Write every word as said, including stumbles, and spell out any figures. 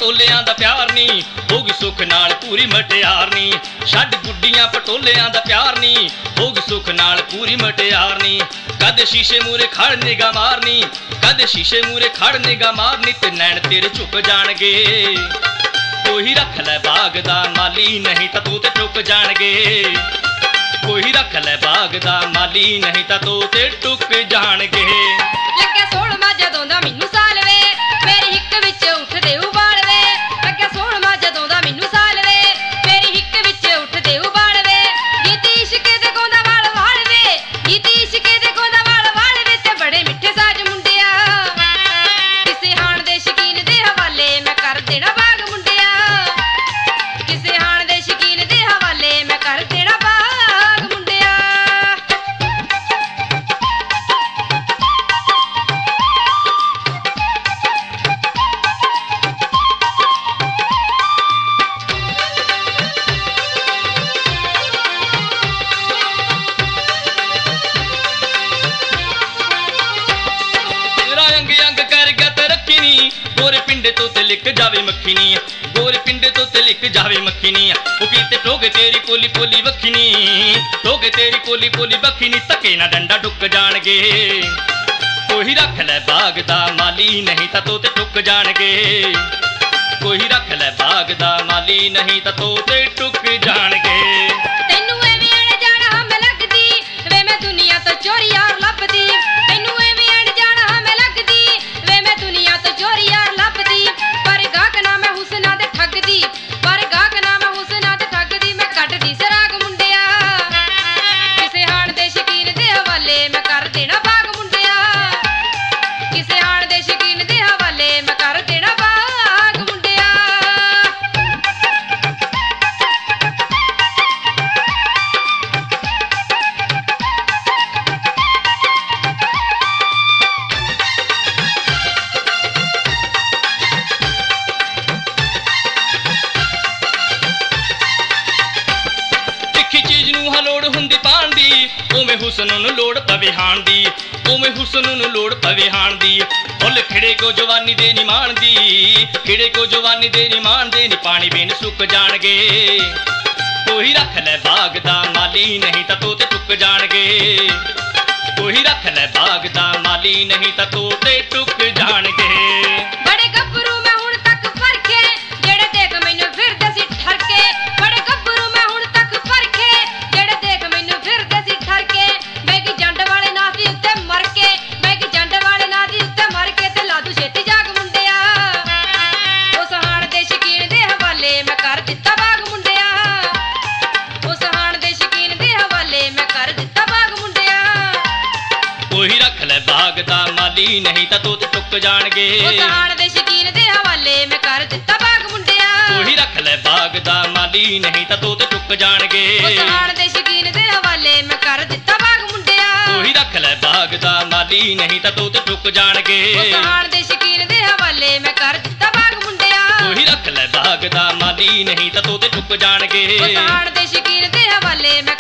पटोलियां दा प्यार नी, होगी सुख नाल पूरी मटियार नी। छड्ड गुड्डियां पटोलियां दा प्यार नी, होगी सुख नाल पूरी मटियार नी। कद शीशे मूरे खड़ निगाह मारनी, कद शीशे मूरे खड़ निगाह मारनी, ते नैन तेरे झुक जाणगे। कोई रख लै बाग दा माली, नहीं तां तोते टुक जाणगे। कोई रख लै बाग दा माली, नहीं तां तोते टुक जाणगे। ਲੱਗਿਆ ਸੋਹਣਾ ਜਦੋਂ ਦਾ ਮੈਨੂੰ ਸਾਲ ਵੇ, ਮੇਰੀ ਹਿੱਕ ਵਿੱਚ ਉੱਠਦੇ ਉਬਾਲ ਵੇ। ਲੱਗਿਆ ਸੋਹਣਾ ਜਦੋਂ ਦਾ ਮੈਨੂੰ ਸਾਲ ਵੇ, ਮੇਰੀ ਹਿੱਕ ਵਿੱਚ ਉੱਠਦੇ ਉਬਾਲ ਵੇ। ਗੀਤ ਇਸ਼ਕ ਦੇ ਗਾਉਂਦਾ ਵਾਲ ਵਾਲ ਵੇ, ਗੀਤ ਇਸ਼ਕ ਦੇ ਗਾਉਂਦਾ ਵਾਲ ਵਾਲ ਵੇ, ਤੇ ਬੜੇ ਮਿੱਠੇ ਸਾਜ ਮੁੰਡਿਆ। ਕਿਸੇ ਹਾਣ ਦੇ ਸ਼ਕੀਨ ਦੇ ਹਵਾਲੇ ਮੈਂ ਕਰ ਦੇਣਾ ਬਾਗ ਮੁੰਡਿਆ, ਕਿਸੇ ਹਾਣ ਦੇ ਸ਼ਕੀਨ ਦੇ ਹਵਾਲੇ ਮੈਂ ਕਰ ਦੇਣਾ ਬਾਗ ਮੁੰਡਿਆ। गोरे पिंडे तो ते लिख जावे मक्खी नी, गोरे पिंडे तो ते लिख जावे मक्खी नी। ओ कीते टोगे तेरी पोली पोली वक्खी नी, टोगे तेरी पोली पोली वक्खी नी, धक्के ना डंडा डुक जाणगे। कोई रख लै बाग दा माली, नहीं तां तोते टुक जाणगे। कोई रख लै बाग दा माली, नहीं तां तोते टुक जाणगे। ਤੈਨੂੰ ਐਵੇਂ ਅਣ ਜਾਣਾ ਹਮ ਲੱਗਦੀ ਵੇ, ਮੈਂ ਦੁਨੀਆ ਤੋਂ ਚੋਰੀ ਯਾਰ ਲੱਭਦੀ। ਤੈਨੂੰ ਐਵੇਂ ਅਣ ਜਾਣਾ ਹਮ ਲੱਗਦੀ ਵੇ, ਮੈਂ ਦੁਨੀਆ ਤੋਂ ਚੋਰੀ ਯਾਰ ਲੱਭਦੀ। ਪਰ ਗਾਹਕ ਨਾ ਮੈਂ ਹੁਸਨਾ ਤੇ ਠੱਗਦੀ, ਪਰ ਗਾਹਕ ਨਾ ਮੈਂ ਹੁਸਨਾ ਤੇ ਠੱਗਦੀ। ਮੈਂ ਕੱਢਦੀ ਸਰਾਗ ਮੁੰਡਿਆ, ਕਿਸੇ ਹਾਣ ਦੇ ਸ਼ਕੀਨ ਦੇ ਹਵਾਲੇ ਮੈਂ ਕਰ ਦੇਣਾ ਬਾਗ ਮੁੰਡਿਆ, ਕਿਸੇ ਹਾਣ ਦੇ ਸ਼ਕੀਨ ਦੇ ਹਵਾਲੇ ਮੈਂ ਕਰ ਦੇਣਾ ਬਾਗ ਮੁੰਡਿਆ। लोड़ हुंदी पाण दी, उवें हुसन नूं लोड़ पवे हाण दी, उवें हुसन नूं लोड़ पवे हाण दी। फुल खिड़े को जवानी दे नी मान दी, खिड़े को जवानी दे नी मान दे नी, पानी बिन सुक जाणगे। कोई रख लै बाग दा माली, नहीं तां तोते टुक जाणगे। कोई रख लै बाग दा माली, नहीं तां तोते टुक जाणगे। बड़े गभरू मैं हुण तक परखे, जेड़े देख मैनू फिरदे सी ठरके। बड़े गभरू मैं हुण तक परखे, जेड़े देख मैनू फिरदे सी ठरके। मैं की जंड वाले ना दी उत्ते मर के, मैं की जंड वाले ना दी उत्ते मर के, ते ला दू छेती जाग मुंडिया। उस हाण दे शकीन दे हवाले मैं कर दित्ता बाग मुंडिया, उस हाण दे शकीन दे हवाले मैं कर दित्ता बाग मुंडिया। कोई रख लै बाग दा माली, नहीं तां तोते टुक जाणगे। उस हाण दे शकीन दे हवाले मैं कर दित्ता बाग मुंडिया, कोई रख लै बाग दा माली, नहीं तां तोते टुक जाणगे। उस हाण दे शकीन दे हवाले मैं कर दित्ता बाग मुंडिया। कोई रख लै बाग दा माली, नहीं तां तोते टुक जाणगे। उस हाण दे शकीन दे हवाले मैं कर दित्ता बाग मुंडिया। कोई रख लै बाग दा माली, नहीं तां तोते टुक जाणगे। उस हाण दे शकीन दे हवाले मैं